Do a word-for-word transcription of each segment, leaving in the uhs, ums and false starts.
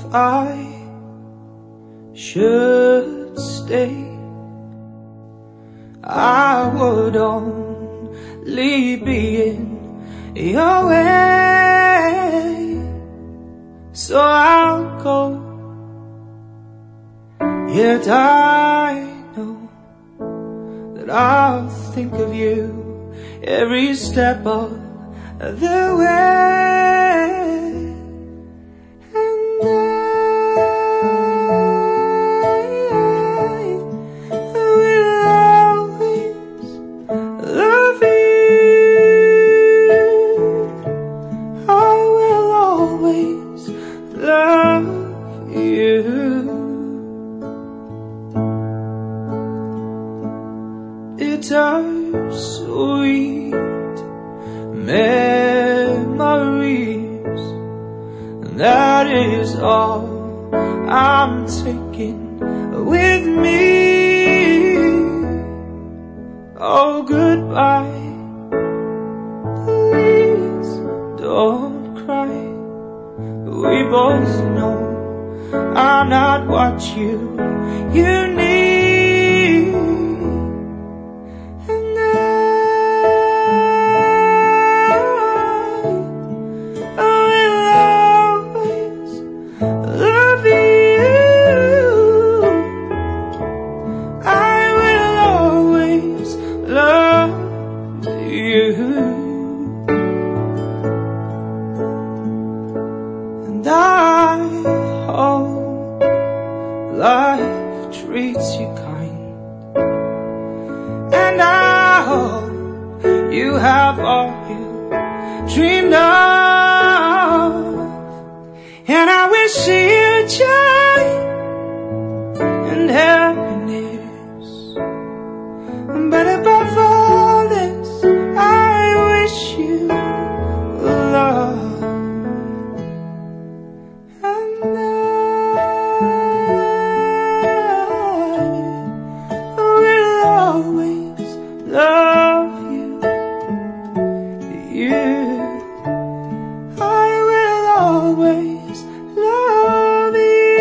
I should stay, I would only be in your way. So I'll go, yet I know that I'll think of you every step of the way. And I will always love you. I will always love you. Bittersweet memories, that is all I'm taking with me. Oh, goodbye, please don't cry. We both know I'm not what you, you need. And I hope life treats you kind, and I hope you have all you dreamed of, and I wish you joy and happiness, but above all this I wish you love. Love you, you. I will always love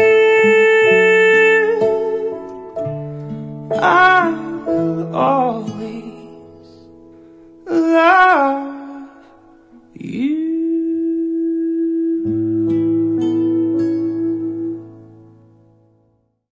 you. I will always